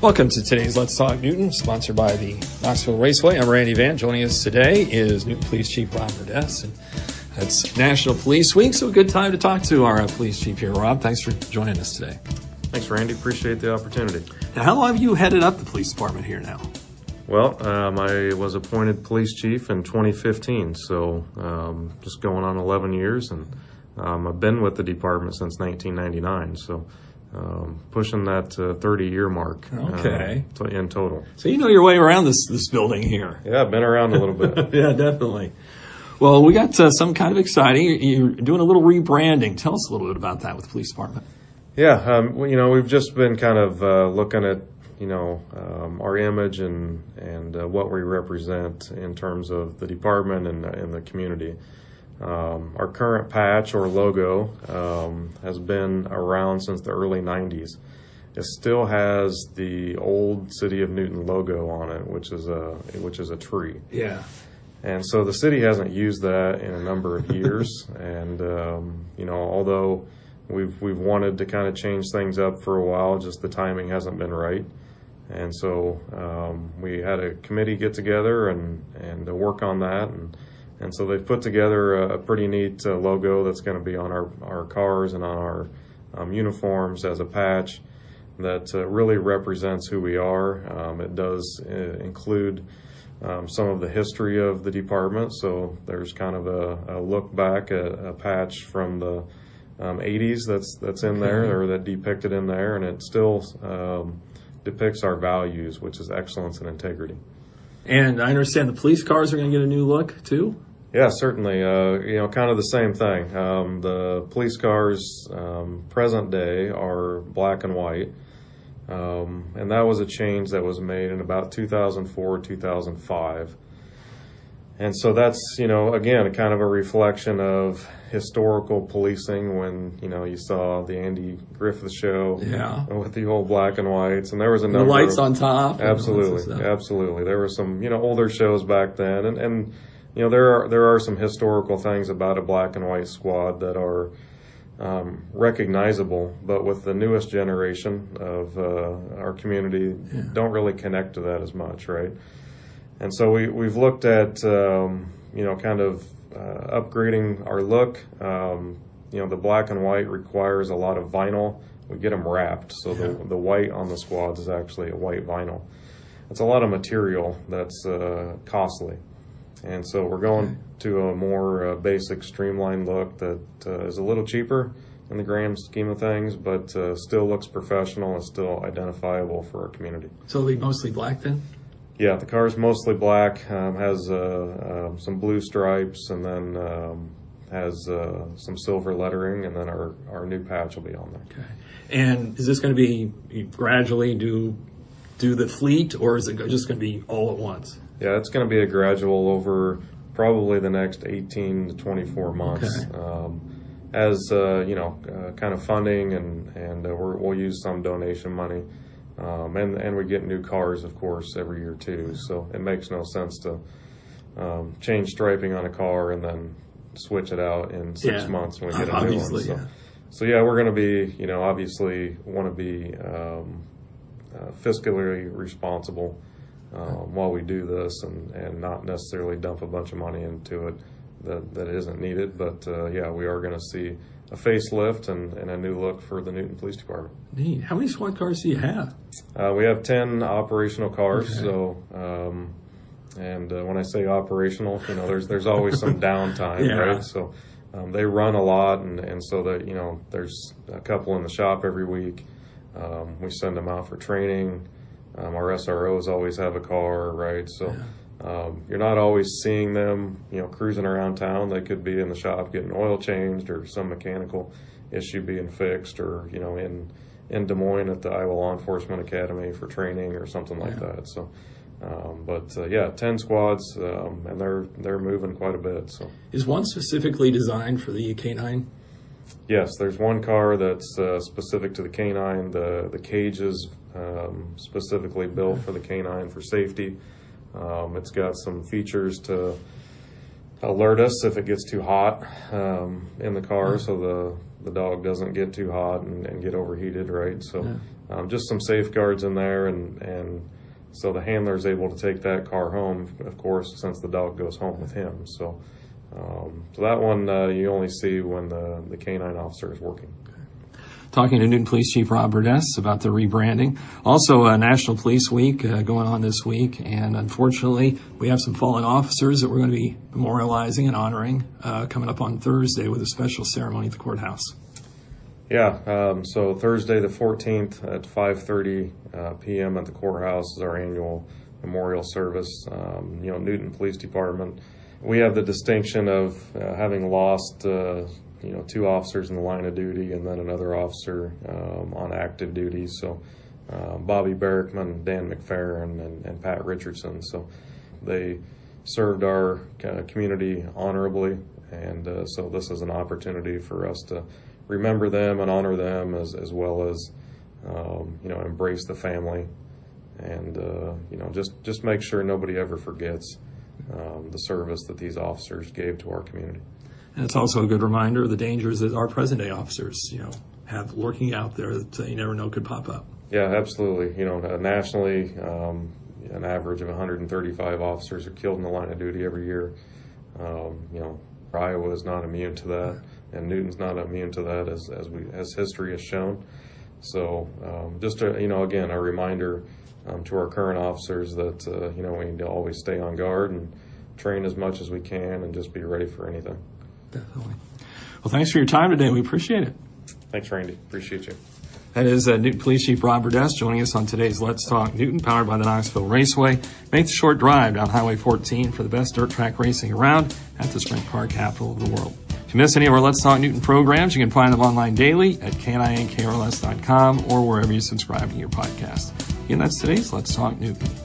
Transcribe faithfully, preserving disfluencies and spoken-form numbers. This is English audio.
Welcome to today's Let's Talk Newton, sponsored by the Knoxville Raceway. I'm Randy Van. Joining us today is Newton Police Chief Rob Burdess. And it's National Police Week, so a good time to talk to our uh, police chief here. Rob, thanks for joining us today. Thanks, Randy. Appreciate the opportunity. Now, how long have you headed up the police department here now? Well, um, I was appointed police chief in twenty fifteen, so um, just going on eleven years, and um, I've been with the department since nineteen ninety-nine, so um, pushing that uh, thirty-year mark okay. uh, in total. So you know your way around this this building here. Yeah, I've been around a little bit. Yeah, definitely. Well, we got uh, some kind of exciting. You're doing a little rebranding. Tell us a little bit about that with the police department. Yeah, um, well, you know, we've just been kind of uh, looking at, you know, um, our image and and uh, what we represent in terms of the department and, and the community. Um, our current patch or logo um, has been around since the early nineties. It still has the old City of Newton logo on it, which is a which is a tree. Yeah. And so the city hasn't used that in a number of years. And um, you know, although we've we've wanted to kind of change things up for a while, just the timing hasn't been right. And so um, we had a committee get together and and uh, work on that, and and so they've put together a, a pretty neat uh, logo that's going to be on our our cars and on our um, uniforms as a patch that uh, really represents who we are. Um, it does uh, include um, some of the history of the department, so there's kind of a, a look back, a, a patch from the um, eighties that's that's in there, or that depicted in there, and it still um, depicts our values, which is excellence and integrity. And I understand the police cars are going to get a new look too? Yeah, certainly. Uh, you know, kind of the same thing. Um, the police cars um, present day are black and white. Um, and that was a change that was made in about two thousand four, two thousand five. And so that's, you know, again, kind of a reflection of historical policing when, you know, you saw the Andy Griffith show, yeah, with the old black and whites. And there was a number the lights of, on top. Absolutely. Absolutely. There were some, you know, older shows back then. And, and, you know, there are, there are some historical things about a black and white squad that are um, recognizable, but with the newest generation of uh, our community, yeah, don't really connect to that as much, right? And so we, we've looked at, um, you know, kind of uh, upgrading our look. Um, you know, the black and white requires a lot of vinyl. We get them wrapped, so yeah, the, the white on the squads is actually a white vinyl. It's a lot of material that's uh, costly. And so we're going to a more uh, basic, streamlined look that uh, is a little cheaper in the grand scheme of things, but uh, still looks professional and still identifiable for our community. So it'll be mostly black then? Yeah, the car is mostly black, um, has uh, uh, some blue stripes, and then um, has uh, some silver lettering, and then our, our new patch will be on there. Okay. And is this going to be you gradually do do the fleet, or is it just going to be all at once? Yeah, it's going to be a gradual over probably the next eighteen to twenty-four months. Okay. Um, as, uh, you know, uh, kind of funding, and, and uh, we're, we'll use some donation money. Um, and, and we get new cars, of course, every year too. So it makes no sense to um, change striping on a car and then switch it out in six yeah. months when we get a obviously, new one. So yeah. so yeah, we're going to be, you know, obviously want to be um, uh, fiscally responsible um, while we do this, and, and not necessarily dump a bunch of money into it that, that isn't needed. But uh, yeah, we are going to see a facelift and, and a new look for the Newton Police Department. Neat. How many squad cars do you have? Uh, we have ten operational cars. Okay. So, um, and uh, when I say operational, you know, there's there's always some downtime, yeah. right? So um, they run a lot, and, and so that, you know, there's a couple in the shop every week. Um, we send them out for training. Um, our S R Os always have a car, right? So. Yeah. Um, you're not always seeing them, you know, cruising around town. They could be in the shop getting oil changed, or some mechanical issue being fixed, or, you know, in in Des Moines at the Iowa Law Enforcement Academy for training or something like yeah. that. So, um, but uh, yeah, ten squads, um, and they're they're moving quite a bit. So, is one specifically designed for the K nine? Yes, there's one car that's uh, specific to the K nine. The the cage is um, specifically built for the K nine for safety. Um, it's got some features to alert us if it gets too hot um, in the car, so the the dog doesn't get too hot and, and get overheated, right? So yeah. um, just some safeguards in there, and, and so the handler is able to take that car home, of course, since the dog goes home with him. So um, so that one uh, you only see when the, the canine officer is working. Talking to Newton Police Chief Rob Burdess about the rebranding. Also, uh, National Police Week uh, going on this week, and unfortunately, we have some fallen officers that we're going to be memorializing and honoring uh, coming up on Thursday with a special ceremony at the courthouse. Yeah, um, so Thursday the fourteenth at five thirty uh, p.m. at the courthouse is our annual memorial service. Um, you know, Newton Police Department, we have the distinction of uh, having lost uh, you know, two officers in the line of duty and then another officer um, on active duty. So uh, Bobby Barrickman, Dan McFerrin, and, and Pat Richardson. So they served our uh, community honorably, and uh, so this is an opportunity for us to remember them and honor them, as, as well as um, you know, embrace the family, and uh, you know, just, just make sure nobody ever forgets um, the service that these officers gave to our community. And it's also a good reminder of the dangers that our present-day officers, you know, have lurking out there that uh, you never know could pop up. Yeah, absolutely. You know, uh, nationally, um, an average of one hundred thirty-five officers are killed in the line of duty every year. Um, you know, Iowa is not immune to that, and Newton's not immune to that, as as we as history has shown. So, um, just a, you know, again, a reminder um, to our current officers that uh, you know, we need to always stay on guard and train as much as we can, and just be ready for anything. Definitely. Well, thanks for your time today. We appreciate it. Thanks, Randy. Appreciate you. That is uh, Newton Police Chief Rob Burdess joining us on today's Let's Talk Newton, powered by the Knoxville Raceway. Make the short drive down Highway fourteen for the best dirt track racing around at the sprint car capital of the world. If you miss any of our Let's Talk Newton programs, you can find them online daily at K N I N K R L S dot com or wherever you subscribe to your podcast. Again, that's today's Let's Talk Newton.